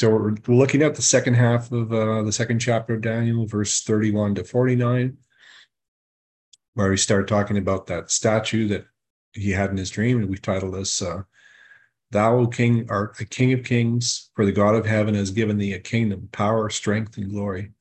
So we're looking at the second half of the second chapter of Daniel, verse 31 to 49, where we start talking about that statue that he had in his dream. And we've titled this, Thou, O King, art the King of Kings, for the God of heaven has given thee a kingdom, power, strength, and glory.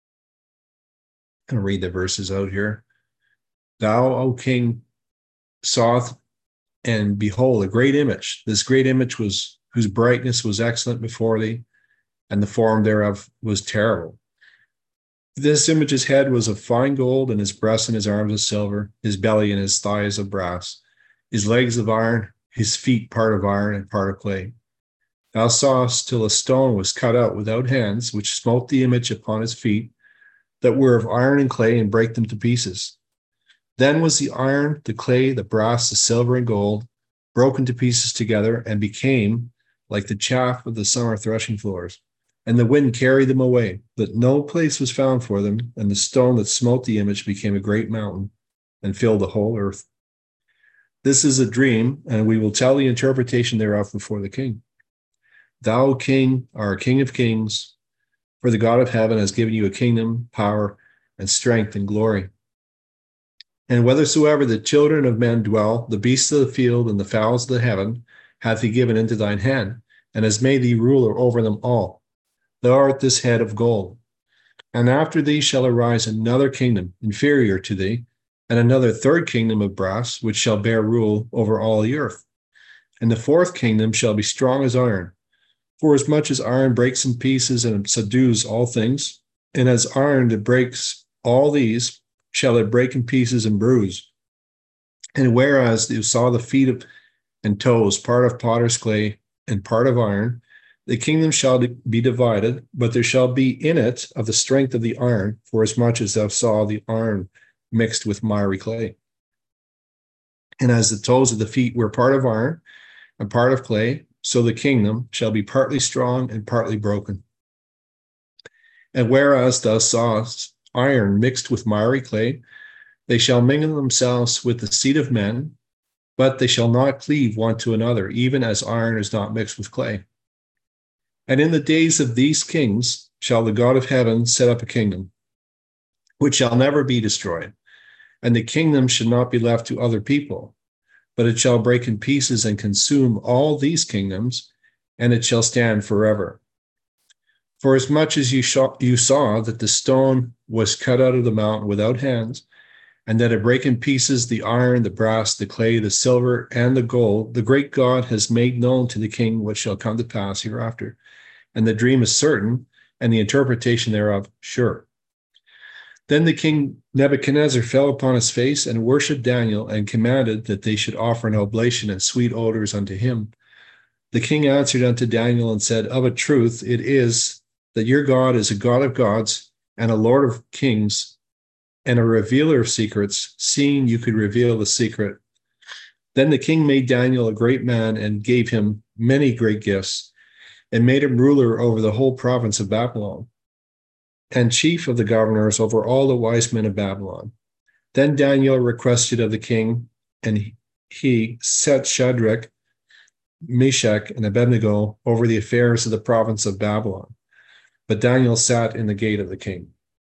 I'm going to read the verses out here. Thou, O King, sawest and behold a great image. This great image was whose brightness was excellent before thee, and the form thereof was terrible. This image's head was of fine gold, and his breast and his arms of silver, his belly and his thighs of brass, his legs of iron, his feet part of iron and part of clay. Thou sawest till a stone was cut out without hands, which smote the image upon his feet, that were of iron and clay, and brake them to pieces. Then was the iron, the clay, the brass, the silver, and gold broken to pieces together, and became like the chaff of the summer threshing floors. And the wind carried them away, that no place was found for them, and the stone that smote the image became a great mountain, and filled the whole earth. This is a dream, and we will tell the interpretation thereof before the king. Thou, King, art King of kings, for the God of heaven has given you a kingdom, power, and strength, and glory. And whithersoever the children of men dwell, the beasts of the field and the fowls of the heaven hath he given into thine hand, and has made thee ruler over them all. Thou art this head of gold. And after thee shall arise another kingdom inferior to thee, and another third kingdom of brass, which shall bear rule over all the earth. And the fourth kingdom shall be strong as iron. For as much as iron breaks in pieces and subdues all things, and as iron that breaks all these, shall it break in pieces and bruise. And whereas you saw the feet of and toes, part of potter's clay and part of iron, the kingdom shall be divided, but there shall be in it of the strength of the iron, for as much as thou saw the iron mixed with miry clay. And as the toes of the feet were part of iron and part of clay, so the kingdom shall be partly strong and partly broken. And whereas thou sawest iron mixed with miry clay, they shall mingle themselves with the seed of men, but they shall not cleave one to another, even as iron is not mixed with clay. And in the days of these kings shall the God of heaven set up a kingdom, which shall never be destroyed. And the kingdom shall not be left to other people, but it shall break in pieces and consume all these kingdoms, and it shall stand forever. For as much as you saw that the stone was cut out of the mountain without hands, and that it break in pieces the iron, the brass, the clay, the silver, and the gold, the great God has made known to the king what shall come to pass hereafter. And the dream is certain, and the interpretation thereof sure. Then the king Nebuchadnezzar fell upon his face and worshipped Daniel, and commanded that they should offer an oblation and sweet odors unto him. The king answered unto Daniel and said, Of a truth it is that your God is a God of gods and a Lord of kings and a revealer of secrets, seeing you could reveal the secret. Then the king made Daniel a great man and gave him many great gifts, and made him ruler over the whole province of Babylon, and chief of the governors over all the wise men of Babylon. Then Daniel requested of the king, and he set Shadrach, Meshach, and Abednego over the affairs of the province of Babylon. But Daniel sat in the gate of the king.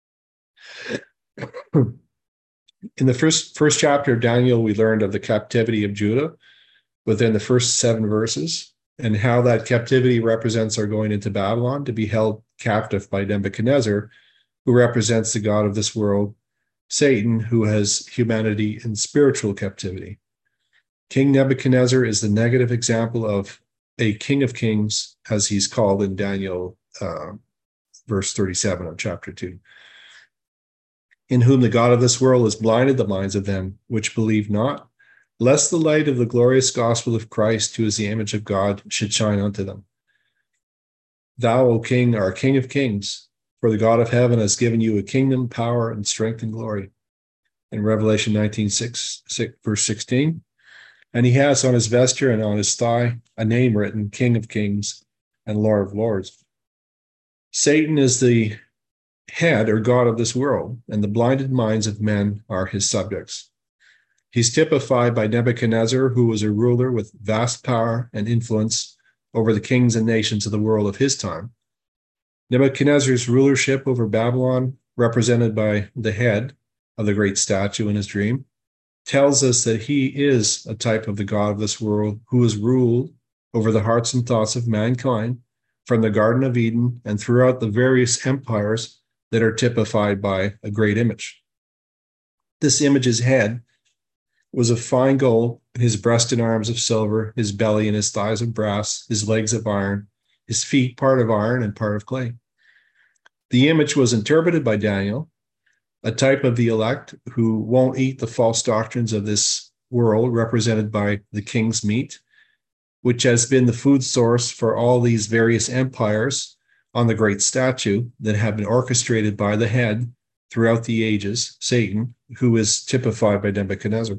In the first chapter of Daniel, we learned of the captivity of Judah within the first 7 verses, and how that captivity represents our going into Babylon to be held captive by Nebuchadnezzar, who represents the God of this world, Satan, who has humanity in spiritual captivity. King Nebuchadnezzar is the negative example of a king of kings, as he's called in Daniel verse 37 of chapter 2, in whom the God of this world has blinded the minds of them which believe not, lest the light of the glorious gospel of Christ, who is the image of God, should shine unto them. Thou, O King, art King of kings, for the God of heaven has given you a kingdom, power, and strength and glory. In Revelation 19:6, verse 16, and he has on his vesture and on his thigh a name written, King of kings and Lord of lords. Satan is the head or God of this world, and the blinded minds of men are his subjects. He's typified by Nebuchadnezzar, who was a ruler with vast power and influence over the kings and nations of the world of his time. Nebuchadnezzar's rulership over Babylon, represented by the head of the great statue in his dream, tells us that he is a type of the God of this world who has ruled over the hearts and thoughts of mankind from the Garden of Eden and throughout the various empires that are typified by a great image. This image's head was of fine gold, his breast and arms of silver, his belly and his thighs of brass, his legs of iron, his feet part of iron and part of clay. The image was interpreted by Daniel, a type of the elect who won't eat the false doctrines of this world, represented by the king's meat, which has been the food source for all these various empires on the great statue that have been orchestrated by the head throughout the ages, Satan, who is typified by Nebuchadnezzar.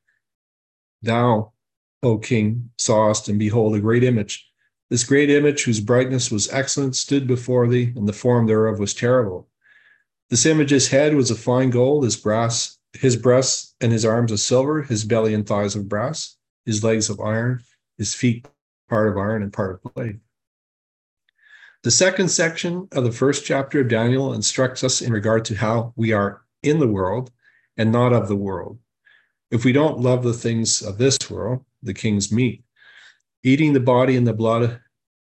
Thou, O king, sawest, and behold, a great image. This great image, whose brightness was excellent, stood before thee, and the form thereof was terrible. This image's head was of fine gold, his breasts and his arms of silver, his belly and thighs of brass, his legs of iron, his feet part of iron and part of clay. The second section of the first chapter of Daniel instructs us in regard to how we are in the world and not of the world. If we don't love the things of this world, the king's meat, eating the body and the blood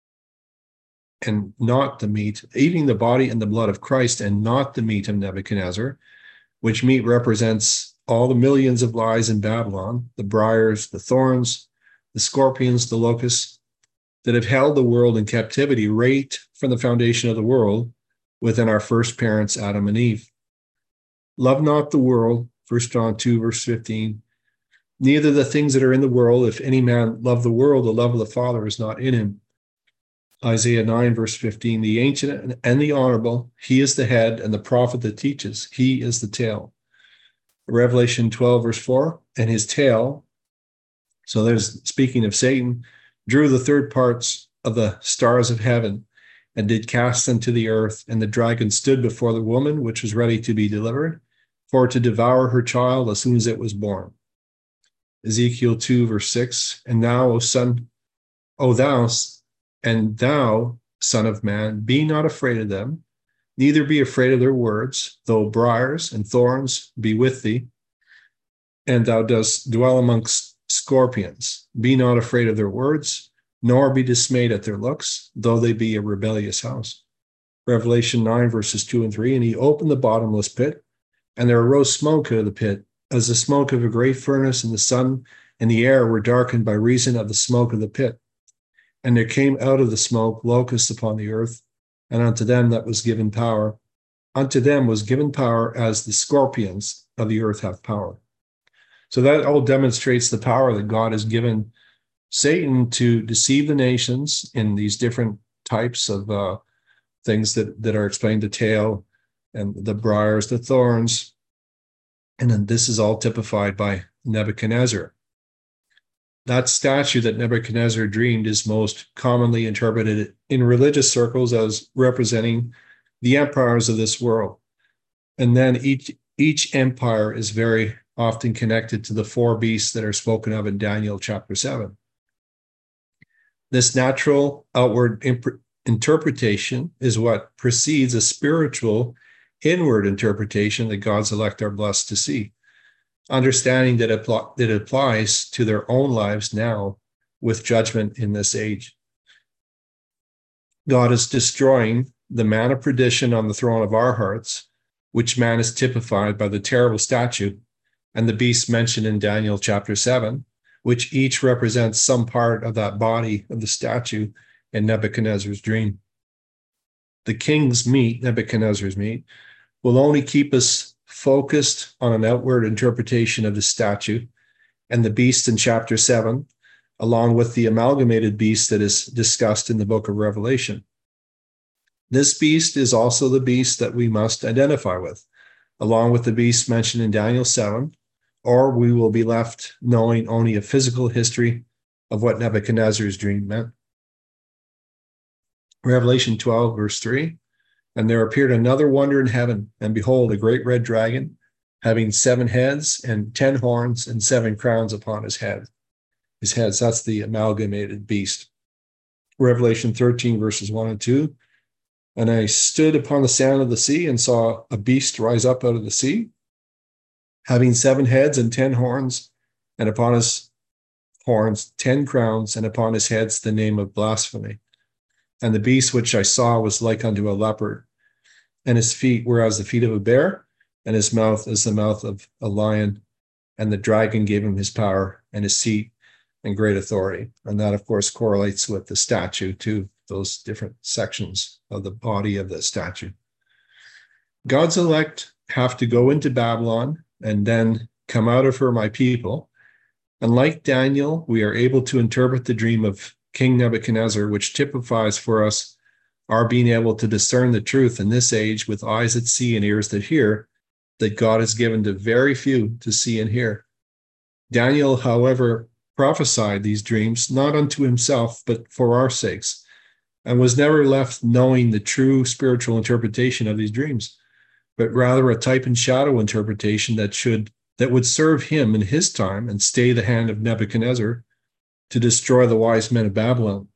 and not the meat, eating the body and the blood of Christ and not the meat of Nebuchadnezzar, which meat represents all the millions of lies in Babylon, the briars, the thorns, the scorpions, the locusts, that have held the world in captivity right from the foundation of the world within our first parents, Adam and Eve. Love not the world, 1 John 2, verse 15, neither the things that are in the world. If any man love the world, the love of the Father is not in him. Isaiah 9, verse 15, the ancient and the honorable, he is the head, and the prophet that teaches, he is the tail. Revelation 12, verse 4, and his tail, so there's speaking of Satan, drew the third parts of the stars of heaven and did cast them to the earth. And the dragon stood before the woman, which was ready to be delivered, for to devour her child as soon as it was born. Ezekiel 2, verse 6, and now, O son, thou, son of man, be not afraid of them, neither be afraid of their words, though briars and thorns be with thee, and thou dost dwell amongst scorpions. Be not afraid of their words, nor be dismayed at their looks, though they be a rebellious house. Revelation 9, verses 2 and 3, and he opened the bottomless pit, and there arose smoke out of the pit, as the smoke of a great furnace, and the sun and the air were darkened by reason of the smoke of the pit. And there came out of the smoke locusts upon the earth, and unto them was given power as the scorpions of the earth have power. So that all demonstrates the power that God has given Satan to deceive the nations in these different types of things that are explained, the tail and the briars, the thorns. And then this is all typified by Nebuchadnezzar. That statue that Nebuchadnezzar dreamed is most commonly interpreted in religious circles as representing the empires of this world. And then each empire is very often connected to the four beasts that are spoken of in Daniel chapter 7. This natural outward interpretation is what precedes a spiritual inward interpretation that God's elect are blessed to see, understanding that it applies to their own lives now with judgment in this age. God is destroying the man of perdition on the throne of our hearts, which man is typified by the terrible statue and the beasts mentioned in Daniel chapter 7, which each represents some part of that body of the statue in Nebuchadnezzar's dream. The king's meat, Nebuchadnezzar's meat, will only keep us focused on an outward interpretation of the statue and the beast in chapter 7, along with the amalgamated beast that is discussed in the book of Revelation. This beast is also the beast that we must identify with, along with the beast mentioned in Daniel 7, or we will be left knowing only a physical history of what Nebuchadnezzar's dream meant. Revelation 12, verse 3, and there appeared another wonder in heaven, and behold, a great red dragon, having 7 heads and 10 horns and 7 crowns upon his heads. That's the amalgamated beast. Revelation 13, verses 1 and 2. And I stood upon the sand of the sea and saw a beast rise up out of the sea, having 7 heads and 10 horns, and upon his horns 10 crowns, and upon his heads the name of blasphemy. And the beast which I saw was like unto a leopard, and his feet were as the feet of a bear, and his mouth as the mouth of a lion. And the dragon gave him his power and his seat and great authority. And that, of course, correlates with the statue too, those different sections of the body of the statue. God's elect have to go into Babylon and then come out of her, my people. And like Daniel, we are able to interpret the dream of King Nebuchadnezzar, which typifies for us our being able to discern the truth in this age with eyes that see and ears that hear, that God has given to very few to see and hear. Daniel, however, prophesied these dreams not unto himself, but for our sakes, and was never left knowing the true spiritual interpretation of these dreams, but rather a type and shadow interpretation that would serve him in his time and stay the hand of Nebuchadnezzar to destroy the wise men of Babylon.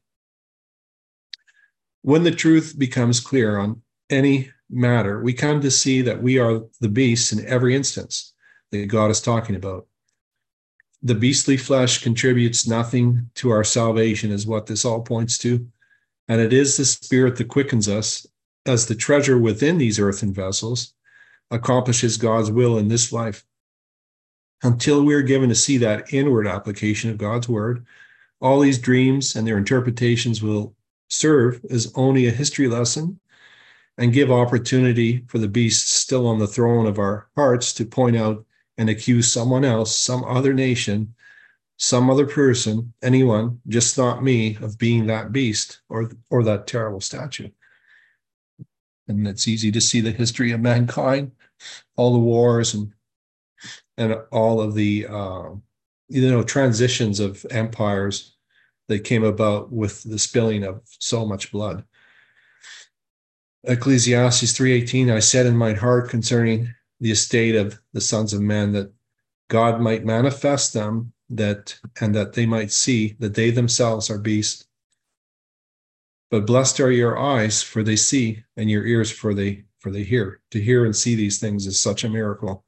When the truth becomes clear on any matter, we come to see that we are the beasts in every instance that God is talking about. The beastly flesh contributes nothing to our salvation, is what this all points to. And it is the spirit that quickens us as the treasure within these earthen vessels accomplishes God's will in this life. Until we're given to see that inward application of God's word, all these dreams and their interpretations will serve as only a history lesson and give opportunity for the beast still on the throne of our hearts to point out and accuse someone else, some other nation, some other person, anyone, just not me, of being that beast or that terrible statue. And it's easy to see the history of mankind, all the wars and all of the transitions of empires that came about with the spilling of so much blood. Ecclesiastes 3:18, I said in mine heart concerning the estate of the sons of men, that God might manifest them, that they might see that they themselves are beasts. But blessed are your eyes, for they see, and your ears, for they hear. To hear and see these things is such a miracle.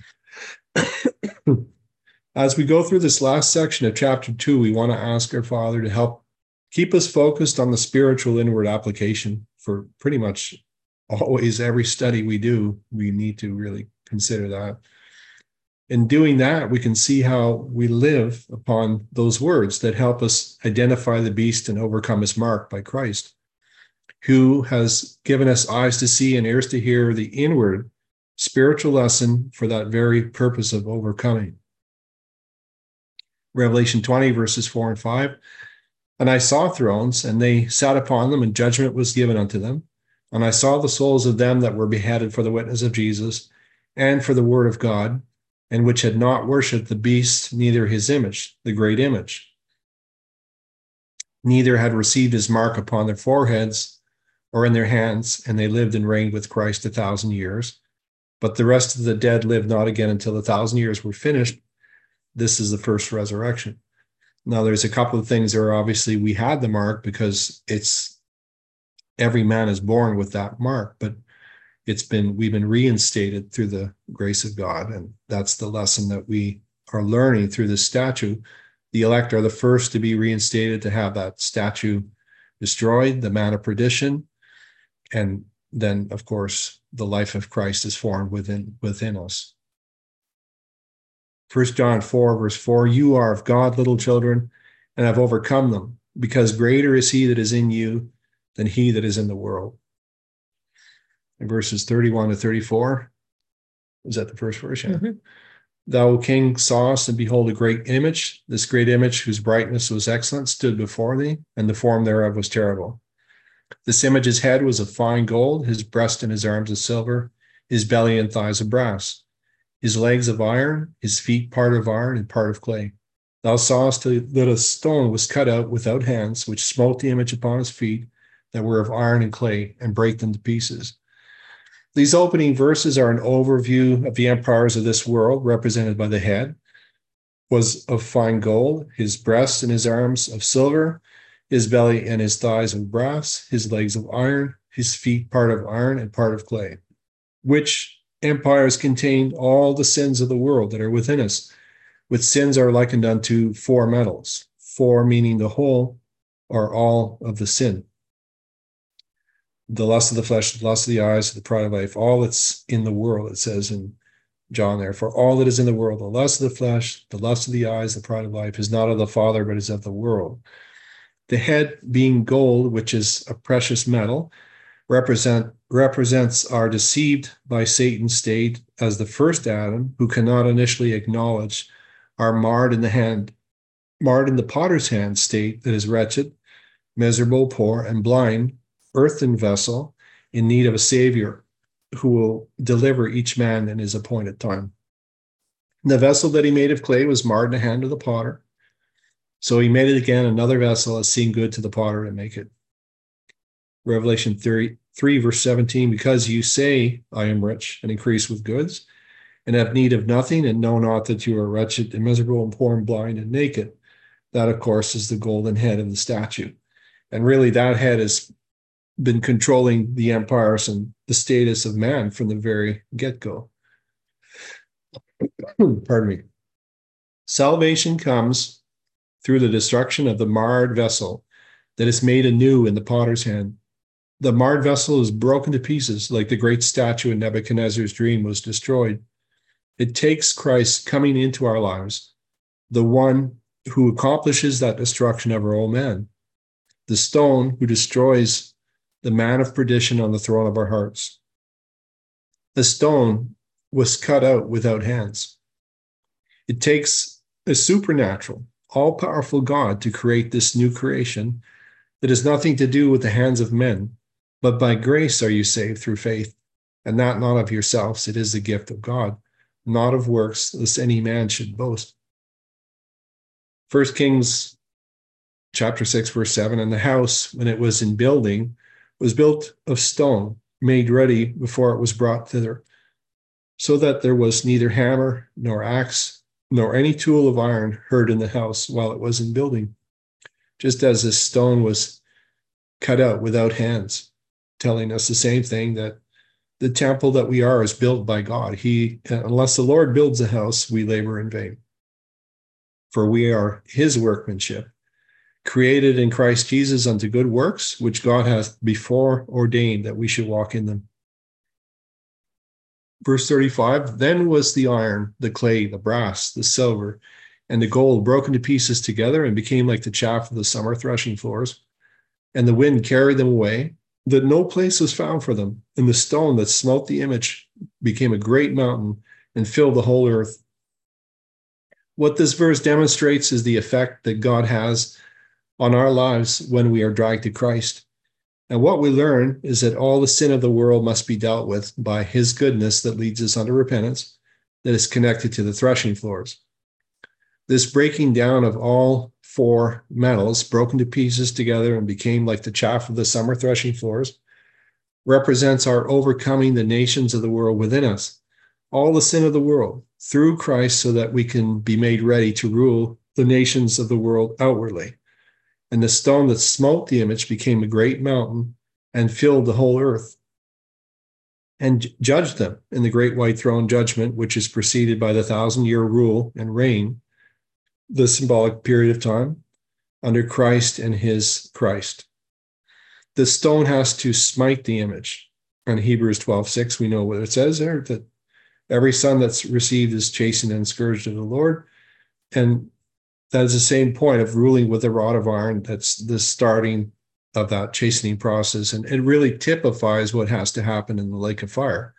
As we go through this last section of chapter 2, we want to ask our Father to help keep us focused on the spiritual inward application for pretty much always every study we do. We need to really consider that. In doing that, we can see how we live upon those words that help us identify the beast and overcome his mark by Christ, who has given us eyes to see and ears to hear the inward spiritual lesson for that very purpose of overcoming. Revelation 20, verses 4 and 5. And I saw thrones, and they sat upon them, and judgment was given unto them. And I saw the souls of them that were beheaded for the witness of Jesus and for the word of God, and which had not worshipped the beast, neither his image, the great image, neither had received his mark upon their foreheads or in their hands, and they lived and reigned with Christ 1,000 years. But the rest of the dead lived not again until 1,000 years were finished. This is the first resurrection. Now, there's a couple of things there. Obviously, we had the mark because it's every man is born with that mark, but we've been reinstated through the grace of God, and that's the lesson that we are learning through this statue. The elect are the first to be reinstated, to have that statue destroyed, the man of perdition, and then, of course, the life of Christ is formed within us. 1 John 4, verse 4, you are of God, little children, and have overcome them, because greater is he that is in you than he that is in the world. In verses 31 to 34, is that the first verse? Yeah. Mm-hmm. Thou, O King, sawest, and behold, a great image. This great image, whose brightness was excellent, stood before thee, and the form thereof was terrible. This image's head was of fine gold, his breast and his arms of silver, his belly and thighs of brass, his legs of iron, his feet part of iron and part of clay. Thou sawest that a stone was cut out without hands, which smote the image upon his feet that were of iron and clay, and brake them to pieces. These opening verses are an overview of the empires of this world, represented by the head was of fine gold, his breast and his arms of silver, his belly and his thighs of brass, his legs of iron, his feet part of iron and part of clay, which empires contain all the sins of the world that are within us, which sins are likened unto four metals, four meaning the whole or all of the sin. The lust of the flesh, the lust of the eyes, the pride of life, all that's in the world, it says in John there, for all that is in the world, the lust of the flesh, the lust of the eyes, the pride of life, is not of the Father, but is of the world. The head being gold, which is a precious metal, represents our deceived by Satan's state as the first Adam, who cannot initially acknowledge our marred in the potter's hand state that is wretched, miserable, poor, and blind, earthen vessel in need of a Savior who will deliver each man in his appointed time. The vessel that he made of clay was marred in the hand of the potter. So he made it again, another vessel, as seemed good to the potter to make it. Revelation 33, verse 17, because you say, I am rich and increase with goods, and have need of nothing, and know not that you are wretched and miserable and poor and blind and naked. That, of course, is the golden head of the statue. And really, that head has been controlling the empires and the status of man from the very get-go. Pardon me. Salvation comes through the destruction of the marred vessel that is made anew in the potter's hand. The marred vessel is broken to pieces, like the great statue in Nebuchadnezzar's dream was destroyed. It takes Christ coming into our lives, the one who accomplishes that destruction of our old man, the stone who destroys the man of perdition on the throne of our hearts. The stone was cut out without hands. It takes a supernatural, all-powerful God to create this new creation that has nothing to do with the hands of men, but by grace are you saved through faith, and that not of yourselves. It is the gift of God, not of works, lest any man should boast. 1 Kings chapter 6, verse 7, and the house, when it was in building, was built of stone, made ready before it was brought thither, so that there was neither hammer nor axe nor any tool of iron heard in the house while it was in building, just as this stone was cut out without hands, telling us the same thing, that the temple that we are is built by God. Unless the Lord builds a house, we labor in vain. For we are his workmanship, created in Christ Jesus unto good works, which God hath before ordained that we should walk in them. Verse 35, then was the iron, the clay, the brass, the silver, and the gold broken to pieces together and became like the chaff of the summer threshing floors. And the wind carried them away, that no place was found for them. And the stone that smote the image became a great mountain and filled the whole earth. What this verse demonstrates is the effect that God has on our lives when we are dragged to Christ. And what we learn is that all the sin of the world must be dealt with by his goodness that leads us unto repentance, that is connected to the threshing floors. This breaking down of all four metals, broken to pieces together and became like the chaff of the summer threshing floors, represents our overcoming the nations of the world within us, all the sin of the world, through Christ, so that we can be made ready to rule the nations of the world outwardly. And the stone that smote the image became a great mountain and filled the whole earth, and judged them in the great white throne judgment, which is preceded by the 1,000-year rule and reign, the symbolic period of time, under Christ and his Christ. The stone has to smite the image. In Hebrews 12:6, we know what it says there, that every son that's received is chastened and scourged of the Lord. And that is the same point of ruling with a rod of iron. That's the starting of that chastening process. And it really typifies what has to happen in the lake of fire.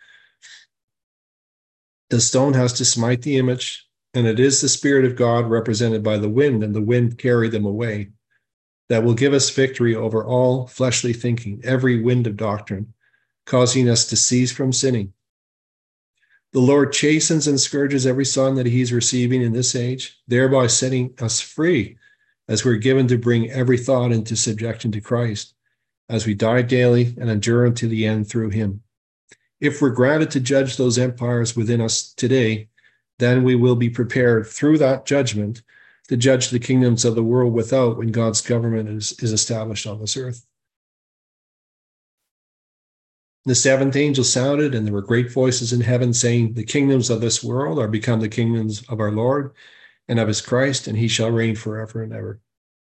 The stone has to smite the image, and it is the Spirit of God represented by the wind, and the wind carried them away, that will give us victory over all fleshly thinking, every wind of doctrine, causing us to cease from sinning. The Lord chastens and scourges every son that he's receiving in this age, thereby setting us free as we're given to bring every thought into subjection to Christ, as we die daily and endure unto the end through him. If we're granted to judge those empires within us today, then we will be prepared through that judgment to judge the kingdoms of the world without when God's government is established on this earth. The seventh angel sounded, and there were great voices in heaven saying, the kingdoms of this world are become the kingdoms of our Lord and of his Christ, and he shall reign forever and ever.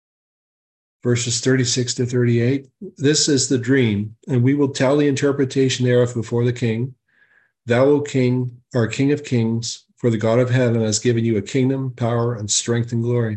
Verses 36 to 38, this is the dream, and we will tell the interpretation thereof before the king. Thou, O king, art King of kings, for the God of heaven has given you a kingdom, power, and strength and glory.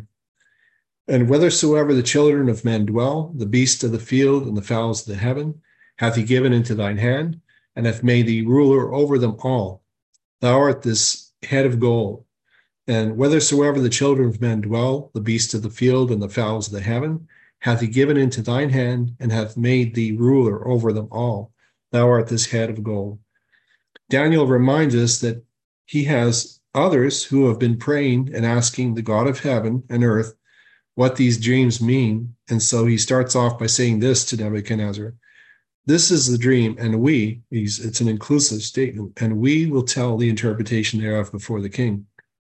And whithersoever the children of men dwell, the beasts of the field and the fowls of the heaven, hath he given into thine hand, and hath made thee ruler over them all. Thou art this head of gold. And whithersoever the children of men dwell, the beasts of the field and the fowls of the heaven, hath he given into thine hand, and hath made thee ruler over them all. Thou art this head of gold. Daniel reminds us that he has others who have been praying and asking the God of heaven and earth what these dreams mean. And so he starts off by saying this to Nebuchadnezzar. This is the dream, and it's an inclusive statement, and we will tell the interpretation thereof before the king.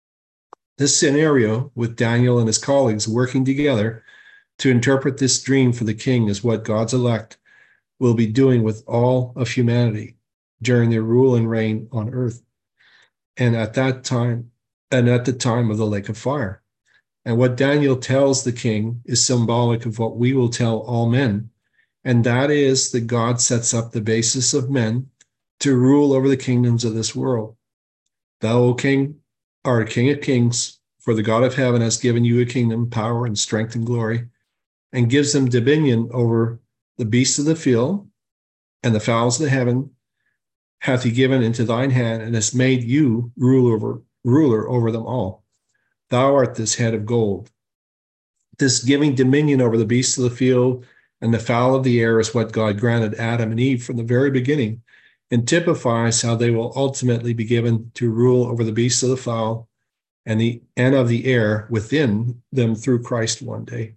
This scenario, with Daniel and his colleagues working together to interpret this dream for the king, is what God's elect will be doing with all of humanity during their rule and reign on earth. And at the time of the lake of fire. And what Daniel tells the king is symbolic of what we will tell all men. And that is that God sets up the basis of men to rule over the kingdoms of this world. Thou, O king, art King of kings, for the God of heaven has given you a kingdom, power, and strength and glory, and gives them dominion over the beasts of the field and the fowls of the heaven, hath he given into thine hand, and has made you ruler over them all. Thou art this head of gold. This giving dominion over the beasts of the field and the fowl of the air is what God granted Adam and Eve from the very beginning, and typifies how they will ultimately be given to rule over the beasts of the fowl and of the air within them through Christ one day.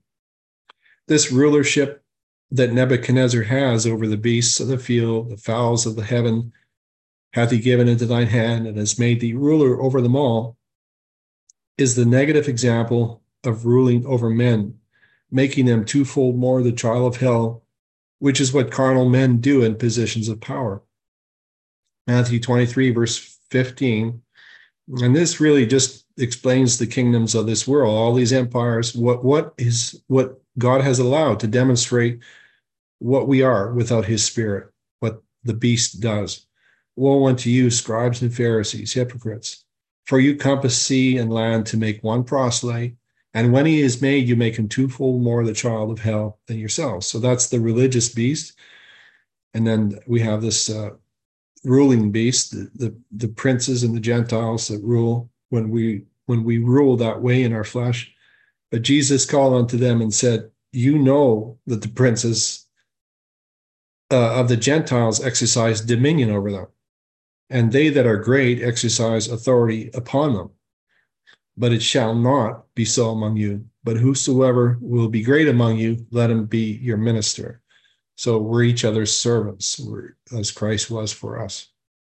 This rulership that Nebuchadnezzar has over the beasts of the field, the fowls of the heaven, hath he given into thine hand, and has made thee ruler over them all, is the negative example of ruling over men, making them twofold more the trial of hell, which is what carnal men do in positions of power. Matthew 23, verse 15. And this really just explains the kingdoms of this world, all these empires, what God has allowed to demonstrate what we are without his spirit, what the beast does. Woe unto you, scribes and Pharisees, hypocrites! For you compass sea and land to make one proselyte, and when he is made, you make him twofold more the child of hell than yourselves. So that's the religious beast. And then we have this ruling beast, the princes and the Gentiles that rule when we rule that way in our flesh. But Jesus called unto them and said, you know that the princes of the Gentiles exercise dominion over them, and they that are great exercise authority upon them. But it shall not be so among you. But whosoever will be great among you, let him be your minister. So we're each other's servants, as Christ was for us.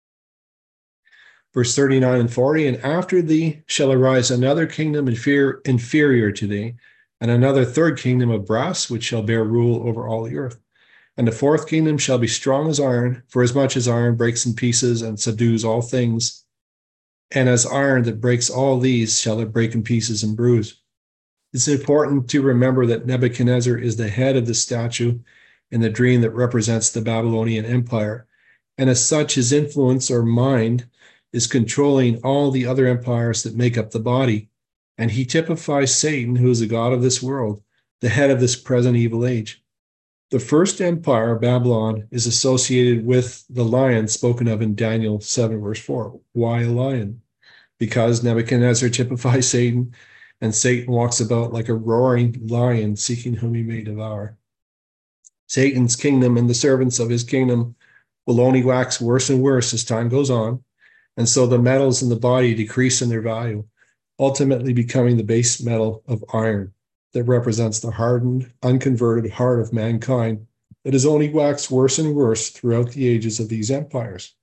Verse 39 and 40, and after thee shall arise another kingdom inferior to thee, and another third kingdom of brass, which shall bear rule over all the earth. And the fourth kingdom shall be strong as iron, for as much as iron breaks in pieces and subdues all things, and as iron that breaks all these shall it break in pieces and bruise. It's important to remember that Nebuchadnezzar is the head of the statue in the dream that represents the Babylonian Empire, and as such his influence or mind is controlling all the other empires that make up the body, and he typifies Satan, who is the god of this world, the head of this present evil age. The first empire, Babylon, is associated with the lion spoken of in Daniel 7, verse 4. Why a lion? Because Nebuchadnezzar typifies Satan, and Satan walks about like a roaring lion seeking whom he may devour. Satan's kingdom and the servants of his kingdom will only wax worse and worse as time goes on, and so the metals in the body decrease in their value, ultimately becoming the base metal of iron that represents the hardened, unconverted heart of mankind that has only waxed worse and worse throughout the ages of these empires.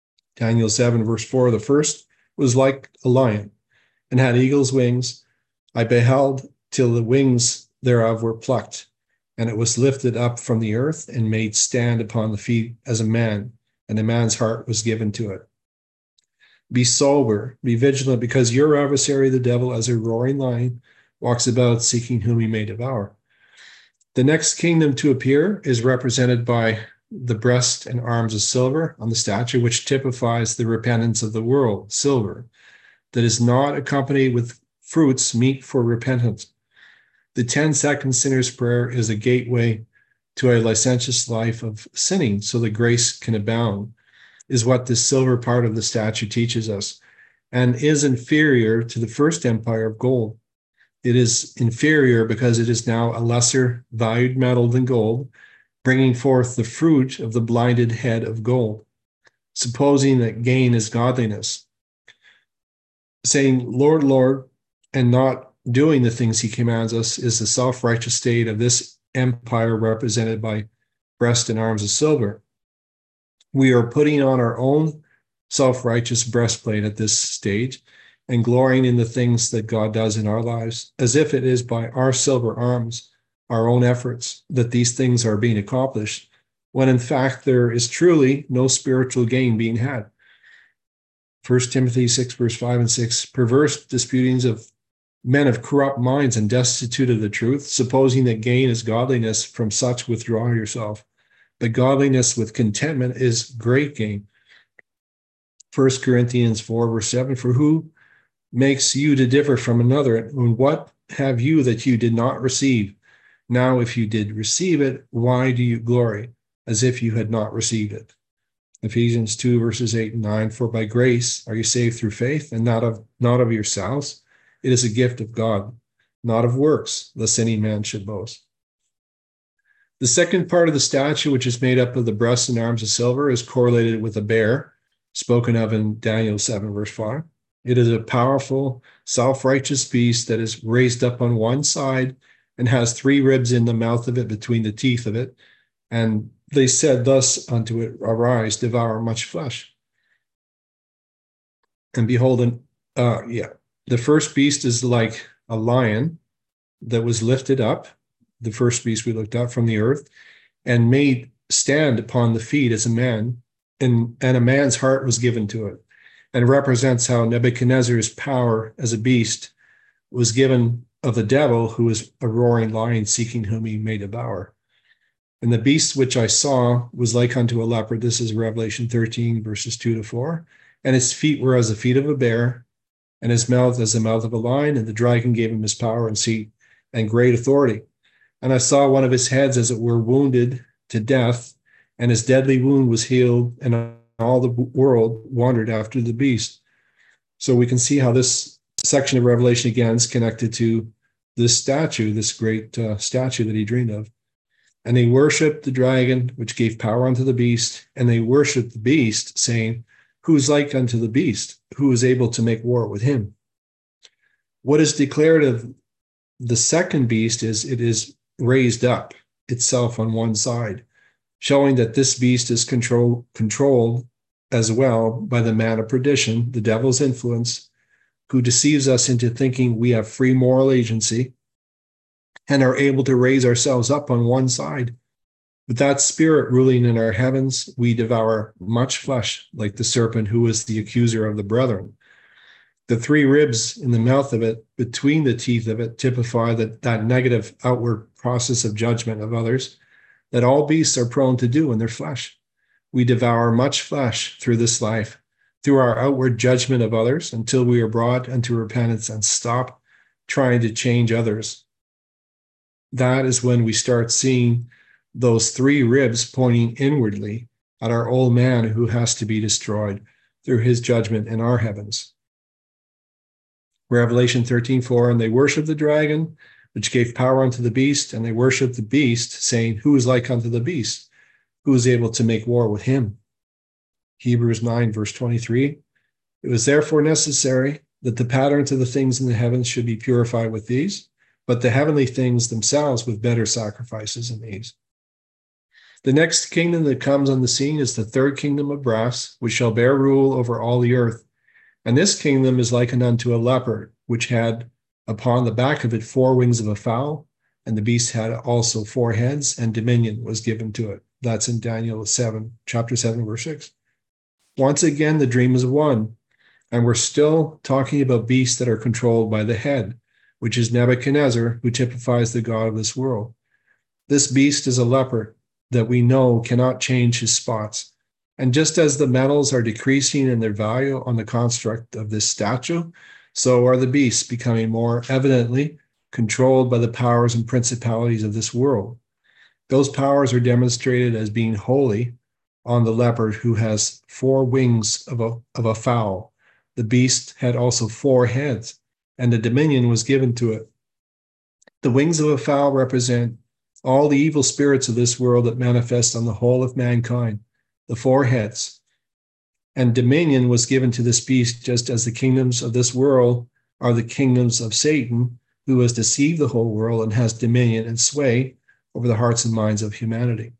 Daniel 7, verse 4, the first was like a lion and had eagle's wings. I beheld till the wings thereof were plucked, and it was lifted up from the earth and made stand upon the feet as a man, and a man's heart was given to it. Be sober, be vigilant, because your adversary, the devil, as a roaring lion, walks about seeking whom he may devour. The next kingdom to appear is represented by the breast and arms of silver on the statue, which typifies the repentance of the world, silver, that is not accompanied with fruits meet for repentance. The 10-second sinner's prayer is a gateway to a licentious life of sinning so that grace can abound, is what this silver part of the statue teaches us, and is inferior to the first empire of gold. It is inferior because it is now a lesser valued metal than gold, bringing forth the fruit of the blinded head of gold, supposing that gain is godliness, saying, Lord, Lord, and not doing the things he commands us is the self-righteous state of this empire represented by breast and arms of silver. We are putting on our own self-righteous breastplate at this stage and glorying in the things that God does in our lives, as if it is by our silver arms, our own efforts, that these things are being accomplished, when in fact there is truly no spiritual gain being had. 1 Timothy 6, verse 5 and 6, perverse disputings of men of corrupt minds and destitute of the truth, supposing that gain is godliness, from such withdraw yourself. But godliness with contentment is great gain. 1 Corinthians 4, verse 7, for who makes you to differ from another? And what have you that you did not receive? Now, if you did receive it, why do you glory, as if you had not received it? Ephesians 2, verses 8 and 9, for by grace are you saved through faith, and not of yourselves. It is a gift of God, not of works, lest any man should boast. The second part of the statue, which is made up of the breasts and arms of silver, is correlated with a bear, spoken of in Daniel 7, verse 5. It is a powerful, self-righteous beast that is raised up on one side and has 3 ribs in the mouth of it between the teeth of it. And they said thus unto it, arise, devour much flesh. And behold, the first beast is like a lion that was lifted up, the first beast we looked at from the earth, and made stand upon the feet as a man, and a man's heart was given to it, and represents how Nebuchadnezzar's power as a beast was given of the devil, who is a roaring lion seeking whom he may devour. And the beast which I saw was like unto a leopard. This is Revelation 13, verses 2 to 4. And his feet were as the feet of a bear, and his mouth as the mouth of a lion. And the dragon gave him his power and seat and great authority. And I saw one of his heads as it were wounded to death, and his deadly wound was healed, and all the world wandered after the beast. So we can see how this section of Revelation again is connected to this statue, this great statue that he dreamed of. And they worshiped the dragon, which gave power unto the beast, and they worshiped the beast, saying, who is like unto the beast? Who is able to make war with him? What is declared of the second beast is it is raised up itself on one side, showing that this beast is controlled as well by the man of perdition, the devil's influence, who deceives us into thinking we have free moral agency and are able to raise ourselves up on one side. With that spirit ruling in our heavens, we devour much flesh, like the serpent who is the accuser of the brethren. The 3 ribs in the mouth of it, between the teeth of it, typify that negative outward process of judgment of others that all beasts are prone to do in their flesh. We devour much flesh through this life, through our outward judgment of others, until we are brought unto repentance and stop trying to change others. That is when we start seeing those 3 ribs pointing inwardly at our old man who has to be destroyed through his judgment in our heavens. Revelation 13:4, and they worshiped the dragon, which gave power unto the beast, and they worshiped the beast, saying, who is like unto the beast? Who is able to make war with him? Hebrews 9, verse 23, it was therefore necessary that the patterns of the things in the heavens should be purified with these, but the heavenly things themselves with better sacrifices than these. The next kingdom that comes on the scene is the 3rd kingdom of brass, which shall bear rule over all the earth. And this kingdom is likened unto a leopard, which had Upon the back of it 4 wings of a fowl, and the beast had also 4 heads, and dominion was given to it. That's in Daniel 7, chapter 7, verse 6. Once again, the dream is one, and we're still talking about beasts that are controlled by the head, which is Nebuchadnezzar, who typifies the god of this world. This beast is a leopard that we know cannot change his spots. And just as the metals are decreasing in their value on the construct of this statue, so are the beasts becoming more evidently controlled by the powers and principalities of this world. Those powers are demonstrated as being holy on the leopard, who has 4 wings of a fowl. The beast had also 4 heads, and the dominion was given to it. The wings of a fowl represent all the evil spirits of this world that manifest on the whole of mankind, the 4 heads. And dominion was given to this beast, just as the kingdoms of this world are the kingdoms of Satan, who has deceived the whole world and has dominion and sway over the hearts and minds of humanity.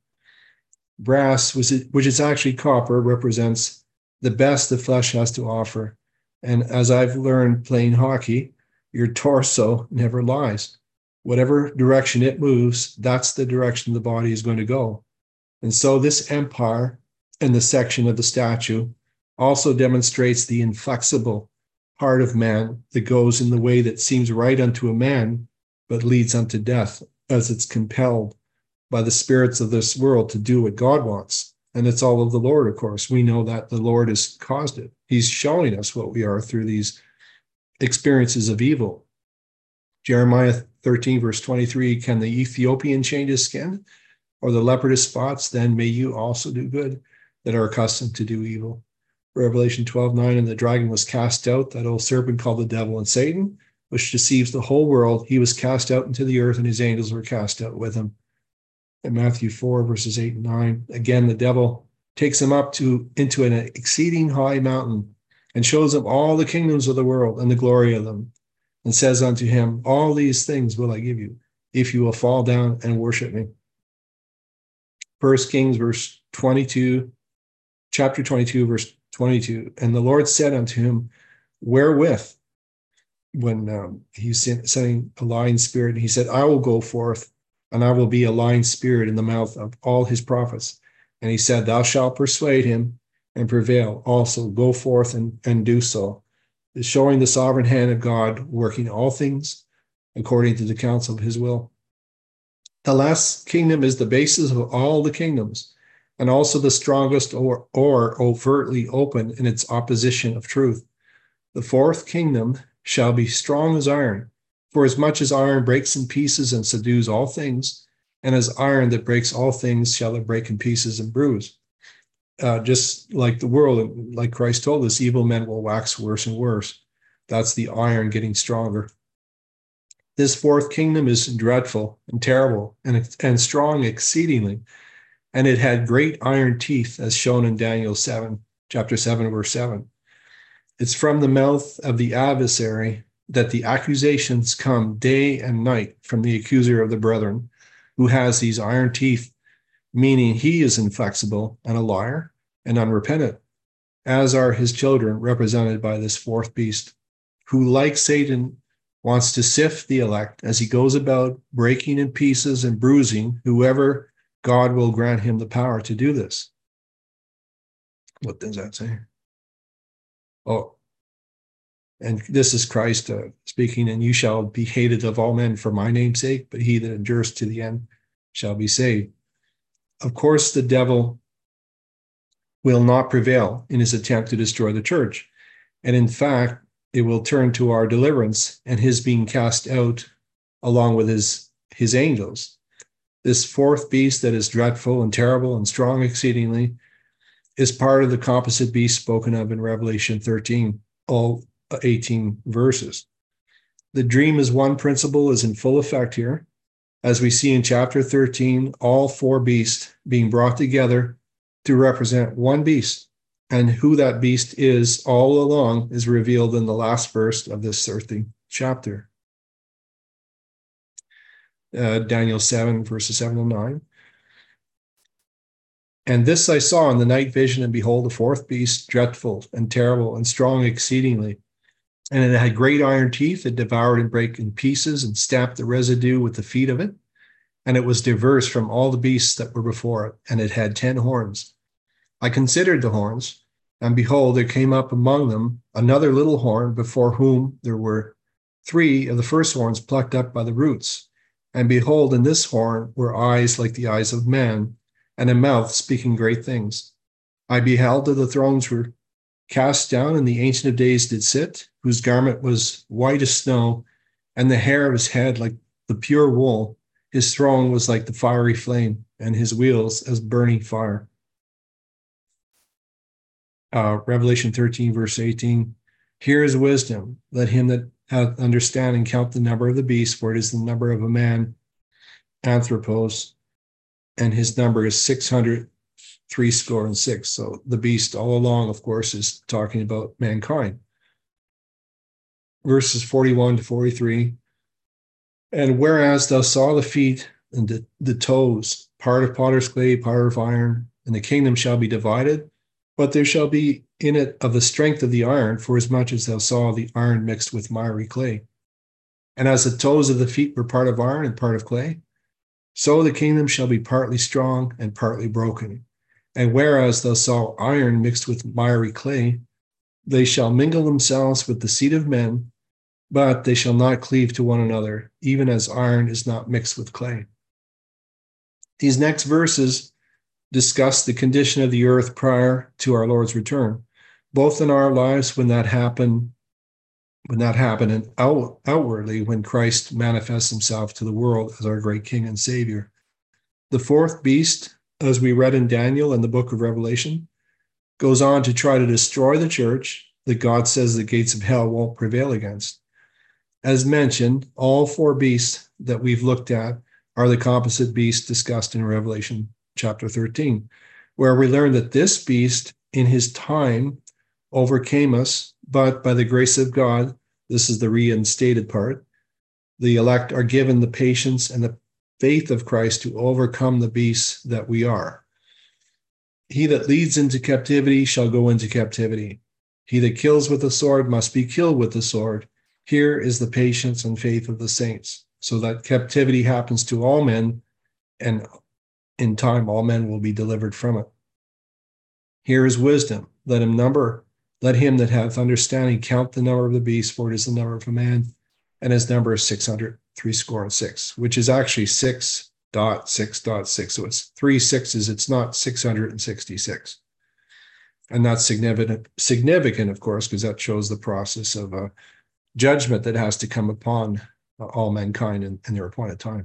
Brass, which is actually copper, represents the best the flesh has to offer. And as I've learned playing hockey, your torso never lies. Whatever direction it moves, that's the direction the body is going to go. And so this empire and the section of the statue also demonstrates the inflexible heart of man that goes in the way that seems right unto a man, but leads unto death, as it's compelled by the spirits of this world to do what God wants. And it's all of the Lord, of course. We know that the Lord has caused it. He's showing us what we are through these experiences of evil. Jeremiah 13, verse 23, can the Ethiopian change his skin, or the leopard his spots? Then may you also do good that are accustomed to do evil. Revelation 12:9, and the dragon was cast out, that old serpent called the devil and Satan, which deceives the whole world. He was cast out into the earth, and his angels were cast out with him. In Matthew 4, verses 8 and 9, again, the devil takes him up into an exceeding high mountain and shows him all the kingdoms of the world and the glory of them, and says unto him, all these things will I give you, if you will fall down and worship me. 1 Kings, chapter 22, verse 22. And the Lord said unto him, wherewith? When he's sending a lying spirit, he said, I will go forth, and I will be a lying spirit in the mouth of all his prophets. And he said, thou shalt persuade him and prevail. Also go forth and do so. Is showing the sovereign hand of God working all things according to the counsel of his will. The last kingdom is the basis of all the kingdoms, and also the strongest or overtly open in its opposition of truth. The 4th kingdom shall be strong as iron, for as much as iron breaks in pieces and subdues all things, and as iron that breaks all things shall it break in pieces and bruise. Just like the world, like Christ told us, evil men will wax worse and worse. That's the iron getting stronger. This 4th kingdom is dreadful and terrible and strong exceedingly. And it had great iron teeth, as shown in Daniel 7, chapter 7, verse 7. It's from the mouth of the adversary that the accusations come day and night from the accuser of the brethren, who has these iron teeth, meaning he is inflexible and a liar and unrepentant, as are his children, represented by this 4th beast, who, like Satan, wants to sift the elect as he goes about breaking in pieces and bruising whoever God will grant him the power to do this. What does that say? Oh, and this is Christ speaking, and you shall be hated of all men for my name's sake, but he that endures to the end shall be saved. Of course, the devil will not prevail in his attempt to destroy the church. And in fact, it will turn to our deliverance and his being cast out along with his angels. This 4th beast that is dreadful and terrible and strong exceedingly is part of the composite beast spoken of in Revelation 13, all 18 verses. The dream as one principle is in full effect here. As we see in chapter 13, all 4 beasts being brought together to represent one beast, and who that beast is all along is revealed in the last verse of this 13th chapter. Daniel 7, verses 7 and 9. And this I saw in the night vision, and behold, the 4th beast, dreadful and terrible and strong exceedingly, And it had great iron teeth that devoured and brake in pieces and stamped the residue with the feet of it. And it was diverse from all the beasts that were before it, and it had 10 horns. I considered the horns, and behold, there came up among them another little horn, before whom there were 3 of the first horns plucked up by the roots. And behold, in this horn were eyes like the eyes of man, and a mouth speaking great things. I beheld that the thrones were cast down, and the Ancient of Days did sit, whose garment was white as snow, and the hair of his head like the pure wool. His throne was like the fiery flame, and his wheels as burning fire. Revelation 13, verse 18. Here is wisdom. Let him that hath understanding count the number of the beast, for it is the number of a man, anthropos, and his number is 666. So the beast all along, of course, is talking about mankind. Verses 41 to 43. And whereas thou saw the feet and the toes, part of potter's clay, part of iron, and the kingdom shall be divided, but there shall be in it of the strength of the iron, for as much as thou saw the iron mixed with miry clay. And as the toes of the feet were part of iron and part of clay, so the kingdom shall be partly strong and partly broken. And whereas thou saw iron mixed with miry clay, they shall mingle themselves with the seed of men, but they shall not cleave to one another, even as iron is not mixed with clay. These next verses discuss the condition of the earth prior to our Lord's return, both in our lives when that happened, and outwardly when Christ manifests himself to the world as our great King and Savior. The fourth beast, as we read in Daniel and the book of Revelation, goes on to try to destroy the church that God says the gates of hell won't prevail against. As mentioned, all 4 beasts that we've looked at are the composite beasts discussed in Revelation chapter 13, where we learn that this beast in his time overcame us, but by the grace of God, this is the reinstated part, the elect are given the patience and the faith of Christ to overcome the beasts that we are. He that leads into captivity shall go into captivity. He that kills with the sword must be killed with the sword. Here is the patience and faith of the saints, so that captivity happens to all men, and in time all men will be delivered from it. Here is wisdom. Let him that hath understanding count the number of the beast, for it is the number of a man, and his number is 666, which is actually 6.6.6. So it's 3 6s. It's not 666. And that's significant, of course, because that shows the process of judgment that has to come upon all mankind in their appointed time.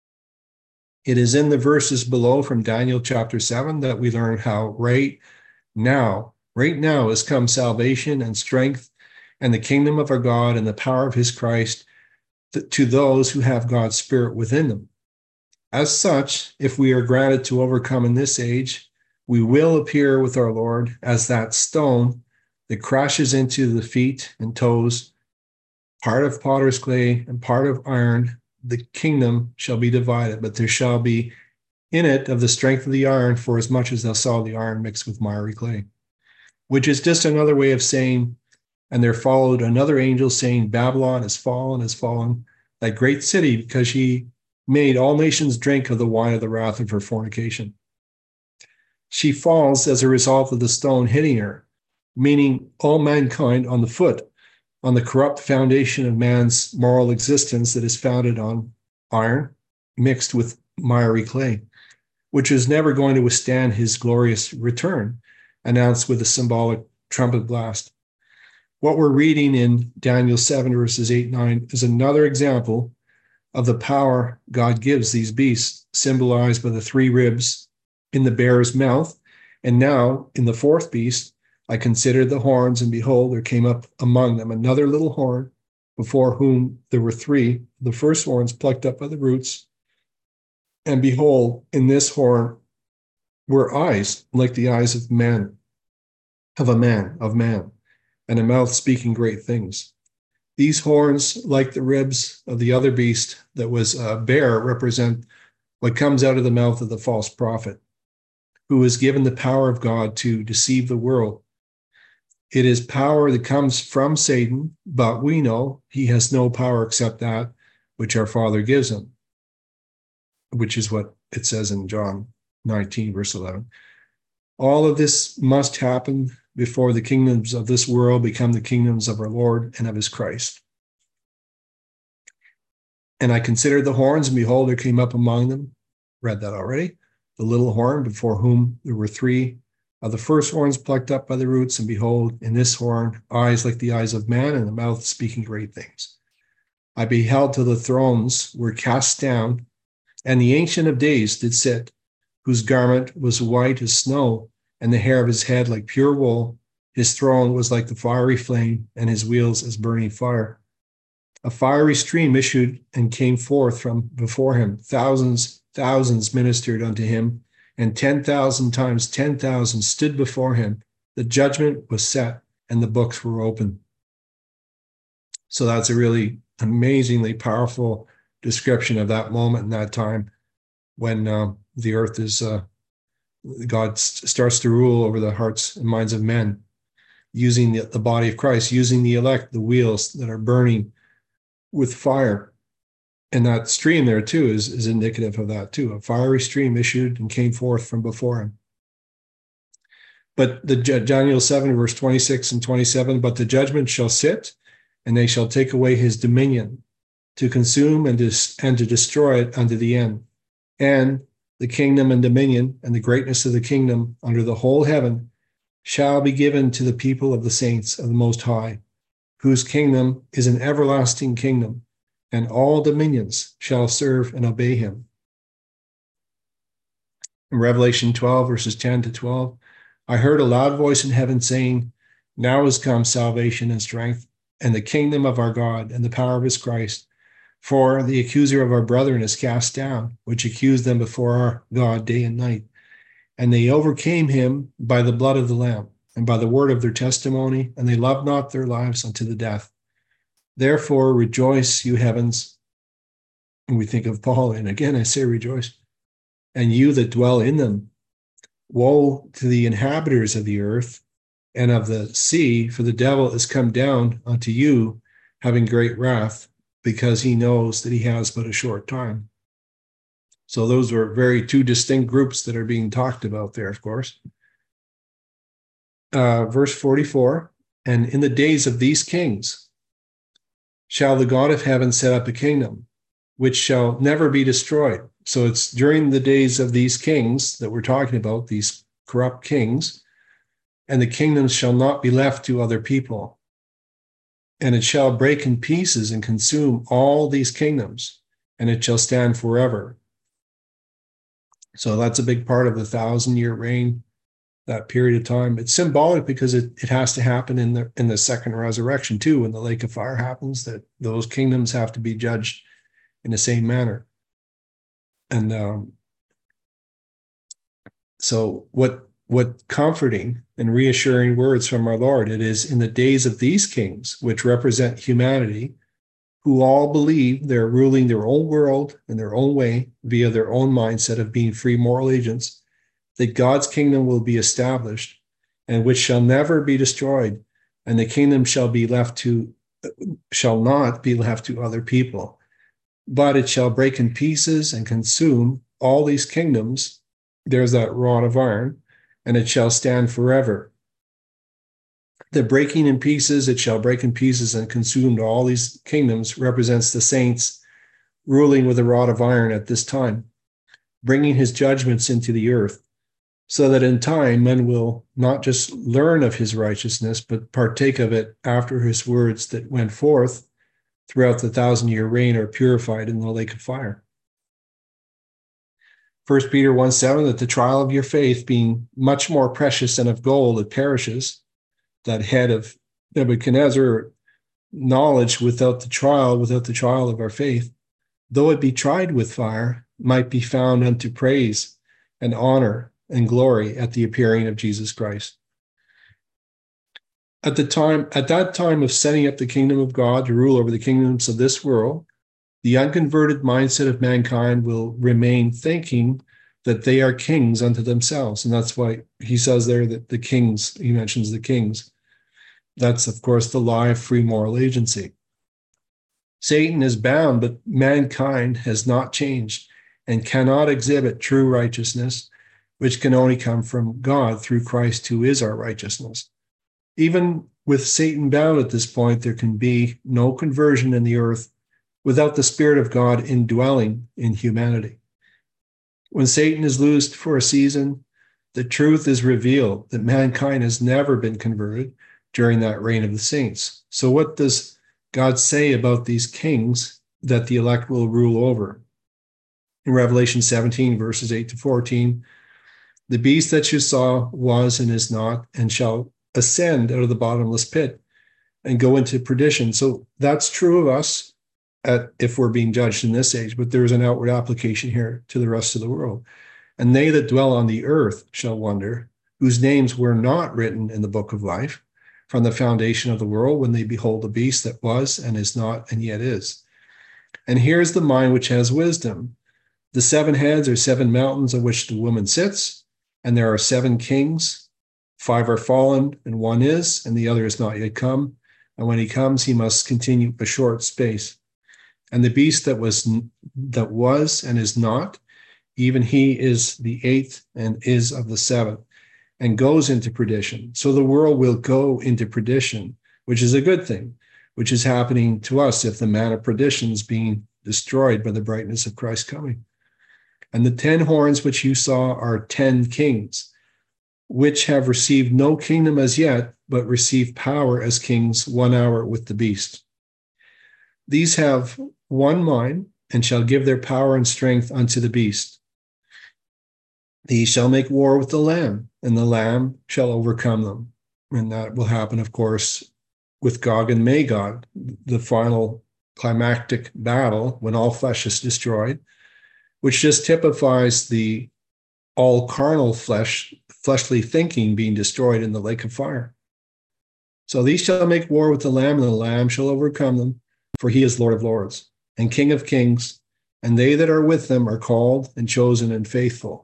It is in the verses below from Daniel chapter 7 that we learn how right now has come salvation and strength and the kingdom of our God and the power of his Christ to those who have God's Spirit within them. As such, if we are granted to overcome in this age, we will appear with our Lord as that stone that crashes into the feet and toes, part of potter's clay and part of iron. The kingdom shall be divided, but there shall be in it of the strength of the iron, for as much as thou saw the iron mixed with miry clay. Which is just another way of saying, and there followed another angel saying, Babylon is fallen, that great city, because she made all nations drink of the wine of the wrath of her fornication. She falls as a result of the stone hitting her, meaning all mankind on the foot, on the corrupt foundation of man's moral existence that is founded on iron mixed with miry clay, which is never going to withstand his glorious return, announced with a symbolic trumpet blast. What we're reading in Daniel 7, verses 8-9 is another example of the power God gives these beasts, symbolized by the 3 ribs in the bear's mouth. And now, in the 4th beast, I considered the horns, and behold, there came up among them another little horn, before whom there were 3, the first horns plucked up by the roots. And behold, in this horn were eyes like the eyes of man, and a mouth speaking great things. These horns, like the ribs of the other beast that was a bear, represent what comes out of the mouth of the false prophet, who is given the power of God to deceive the world. It is power that comes from Satan, but we know he has no power except that which our Father gives him, which is what it says in John 19, verse 11. All of this must happen before the kingdoms of this world become the kingdoms of our Lord and of his Christ. And I considered the horns, and behold, there came up among them, read that already, the little horn, before whom there were three of the first horns plucked up by the roots, and behold, in this horn, eyes like the eyes of man, and a mouth speaking great things. I beheld till the thrones were cast down, and the Ancient of Days did sit, whose garment was white as snow, and the hair of his head like pure wool. His throne was like the fiery flame, and his wheels as burning fire. A fiery stream issued and came forth from before him. Thousands ministered unto him, and 10,000 times 10,000 stood before him. The judgment was set, and the books were open. So that's a really amazingly powerful description of that moment in that time when the earth is, God starts to rule over the hearts and minds of men, using the body of Christ, using the elect, the wheels that are burning with fire. And that stream there too is indicative of that too. A fiery stream issued and came forth from before him. But the Daniel 7, verse 26 and 27, but the judgment shall sit, and they shall take away his dominion, to consume and to destroy it unto the end. And the kingdom and dominion and the greatness of the kingdom under the whole heaven shall be given to the people of the saints of the Most High, whose kingdom is an everlasting kingdom, and all dominions shall serve and obey him. In Revelation 12, verses 10 to 12, I heard a loud voice in heaven saying, now is come salvation and strength, and the kingdom of our God, and the power of his Christ. For the accuser of our brethren is cast down, which accused them before our God day and night. And they overcame him by the blood of the Lamb, and by the word of their testimony, and they loved not their lives unto the death. Therefore rejoice, you heavens. And we think of Paul, and again I say rejoice. And you that dwell in them. Woe to the inhabitants of the earth and of the sea, for the devil is come down unto you, having great wrath, because he knows that he has but a short time. So those are very two distinct groups that are being talked about there, of course. Verse 44, and in the days of these kings shall the God of heaven set up a kingdom, which shall never be destroyed. So it's during the days of these kings that we're talking about, these corrupt kings, and the kingdoms shall not be left to other people. And it shall break in pieces and consume all these kingdoms, and it shall stand forever. So that's a big part of the 1,000-year reign, that period of time. It's symbolic because it has to happen in the second resurrection too, when the lake of fire happens, that those kingdoms have to be judged in the same manner. And so what comforting and reassuring words from our Lord. It is in the days of these kings, which represent humanity, who all believe they're ruling their own world in their own way via their own mindset of being free moral agents, that God's kingdom will be established, and which shall never be destroyed, and the kingdom shall not be left to other people, but it shall break in pieces and consume all these kingdoms. There's that rod of iron, and it shall stand forever. The breaking in pieces, it shall break in pieces and consume all these kingdoms, represents the saints ruling with a rod of iron at this time, bringing his judgments into the earth, so that in time men will not just learn of his righteousness, but partake of it after his words that went forth throughout the 1,000-year reign are purified in the lake of fire. 1 Peter 1:7, that the trial of your faith, being much more precious than of gold that perishes, that head of Nebuchadnezzar, knowledge without the trial of our faith, though it be tried with fire, might be found unto praise and honor and glory at the appearing of Jesus Christ. At that time of setting up the kingdom of God to rule over the kingdoms of this world, the unconverted mindset of mankind will remain thinking that they are kings unto themselves. And that's why he says there that the kings, he mentions the kings. That's, of course, the lie of free moral agency. Satan is bound, but mankind has not changed and cannot exhibit true righteousness, which can only come from God through Christ, who is our righteousness. Even with Satan bound at this point, there can be no conversion in the earth without the Spirit of God indwelling in humanity. When Satan is loosed for a season, the truth is revealed that mankind has never been converted during that reign of the saints. So what does God say about these kings that the elect will rule over? In Revelation 17, verses 8 to 14, the beast that you saw was and is not, and shall ascend out of the bottomless pit and go into perdition. So that's true of us if we're being judged in this age, but there is an outward application here to the rest of the world. And they that dwell on the earth shall wonder, whose names were not written in the book of life from the foundation of the world, when they behold the beast that was and is not and yet is. And here's the mind which has wisdom. The 7 heads are 7 mountains on which the woman sits, and there are 7 kings. 5 are fallen, and 1 is, and the other is not yet come. And when he comes, he must continue a short space. And the beast that was and is not, even he is the 8th and is of the 7th, and goes into perdition. So the world will go into perdition, which is a good thing, which is happening to us if the man of perdition is being destroyed by the brightness of Christ coming. And the 10 horns which you saw are 10 kings, which have received no kingdom as yet, but receive power as kings 1 hour with the beast. These have one mind, and shall give their power and strength unto the beast. These shall make war with the Lamb, and the Lamb shall overcome them. And that will happen, of course, with Gog and Magog, the final climactic battle when all flesh is destroyed, which just typifies the all carnal fleshly thinking being destroyed in the lake of fire. So these shall make war with the Lamb, and the Lamb shall overcome them, for he is Lord of lords and King of kings, and they that are with them are called and chosen and faithful.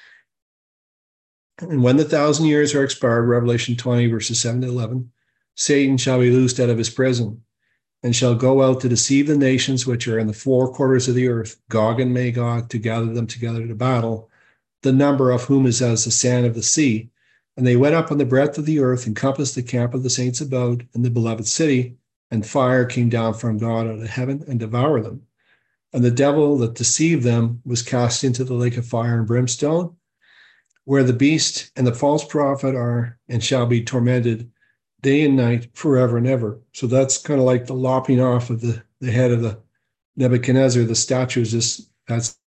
And when the 1,000 years are expired, Revelation 20, verses 7 to 11, Satan shall be loosed out of his prison, and shall go out to deceive the nations which are in the 4 quarters of the earth, Gog and Magog, to gather them together to battle, the number of whom is as the sand of the sea. And they went up on the breadth of the earth, and compassed the camp of the saints about, and the beloved city, and fire came down from God out of heaven and devoured them. And the devil that deceived them was cast into the lake of fire and brimstone, where the beast and the false prophet are, and shall be tormented day and night forever and ever. So that's kind of like the lopping off of the head of the Nebuchadnezzar. The statue is just, that's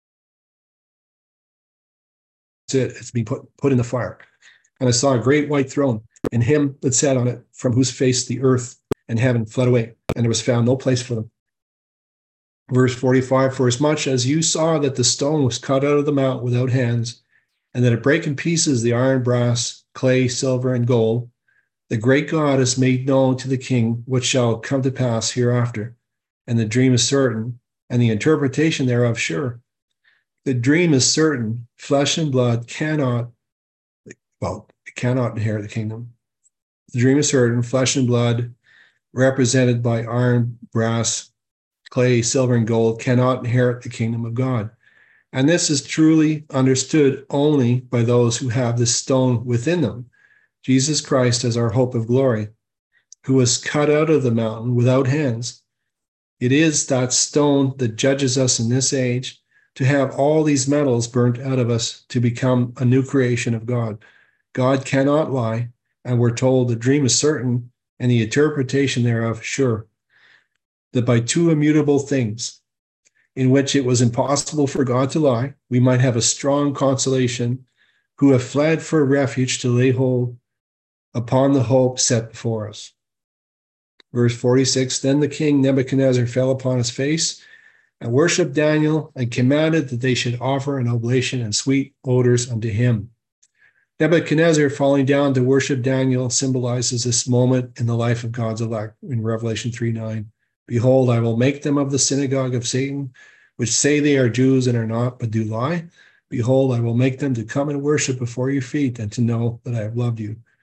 it. It's being put in the fire. And I saw a great white throne, and him that sat on it, from whose face the earth and heaven fled away, and there was found no place for them. Verse 45, for as much as you saw that the stone was cut out of the mount without hands, and that it brake in pieces the iron, brass, clay, silver, and gold, the great God has made known to the king what shall come to pass hereafter. And the dream is certain, and the interpretation thereof sure. The dream is certain. Flesh and blood cannot inherit the kingdom. The dream is certain. Flesh and blood, represented by iron, brass, clay, silver, and gold, cannot inherit the kingdom of God. And this is truly understood only by those who have this stone within them, Jesus Christ as our hope of glory, who was cut out of the mountain without hands. It is that stone that judges us in this age, to have all these metals burnt out of us to become a new creation of God. God cannot lie, and we're told the dream is certain, and the interpretation thereof sure, that by 2 immutable things, in which it was impossible for God to lie, we might have a strong consolation, who have fled for refuge to lay hold upon the hope set before us. Verse 46, then the king Nebuchadnezzar fell upon his face and worshipped Daniel, and commanded that they should offer an oblation and sweet odors unto him. Nebuchadnezzar falling down to worship Daniel symbolizes this moment in the life of God's elect in Revelation 3:9. Behold, I will make them of the synagogue of Satan, which say they are Jews and are not, but do lie. Behold, I will make them to come and worship before your feet, and to know that I have loved you.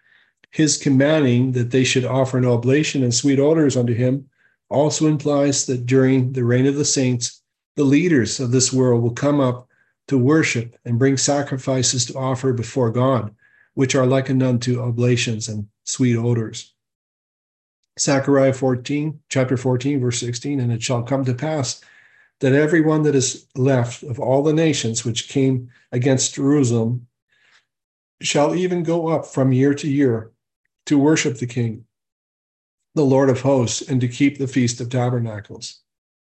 His commanding that they should offer an oblation and sweet odors unto him also implies that during the reign of the saints, the leaders of this world will come up to worship and bring sacrifices to offer before God, which are likened unto oblations and sweet odors. Zechariah 14, chapter 14, verse 16, and it shall come to pass that everyone that is left of all the nations which came against Jerusalem shall even go up from year to year to worship the King, the Lord of hosts, and to keep the Feast of Tabernacles.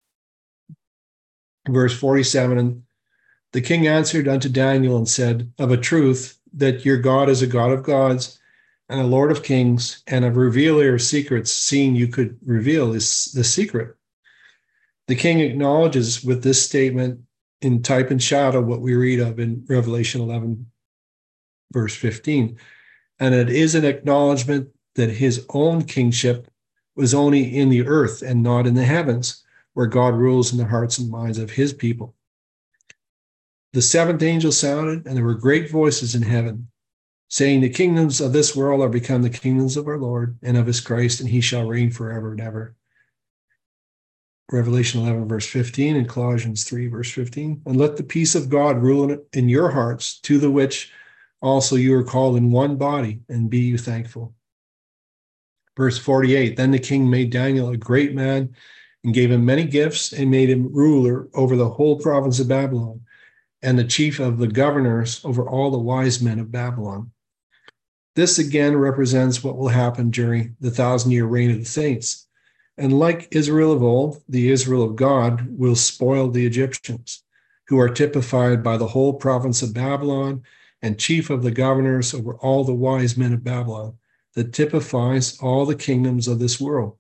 Verse 47, and the king answered unto Daniel and said, of a truth, that your God is a God of gods and a Lord of kings and a revealer of secrets, seeing you could reveal the secret. The king acknowledges with this statement in type and shadow what we read of in Revelation 11, verse 15. And it is an acknowledgement that his own kingship was only in the earth and not in the heavens, where God rules in the hearts and minds of his people. The seventh angel sounded, and there were great voices in heaven, saying, the kingdoms of this world are become the kingdoms of our Lord and of his Christ, and he shall reign forever and ever. Revelation 11, verse 15, and Colossians 3, verse 15. And let the peace of God rule in your hearts, to the which also you are called in one body, and be you thankful. Verse 48, then the king made Daniel a great man and gave him many gifts and made him ruler over the whole province of Babylon and the chief of the governors over all the wise men of Babylon. This again represents what will happen during the 1,000-year reign of the saints. And like Israel of old, the Israel of God will spoil the Egyptians, who are typified by the whole province of Babylon and chief of the governors over all the wise men of Babylon, that typifies all the kingdoms of this world.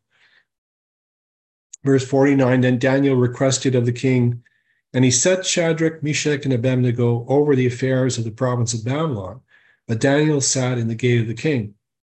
Verse 49, then Daniel requested of the king, and he set Shadrach, Meshach, and Abednego over the affairs of the province of Babylon. But Daniel sat in the gate of the king.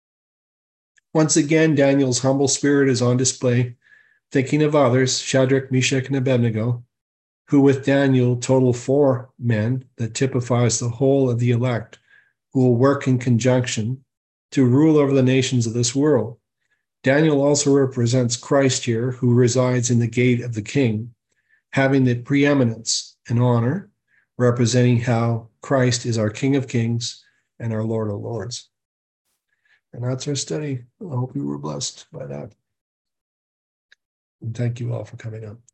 Once again, Daniel's humble spirit is on display, thinking of others, Shadrach, Meshach, and Abednego, who with Daniel total 4 men, that typifies the whole of the elect, who will work in conjunction to rule over the nations of this world. Daniel also represents Christ here, who resides in the gate of the king, having the preeminence and honor, representing how Christ is our King of Kings and our Lord of Lords. And that's our study. I hope you were blessed by that. And thank you all for coming up.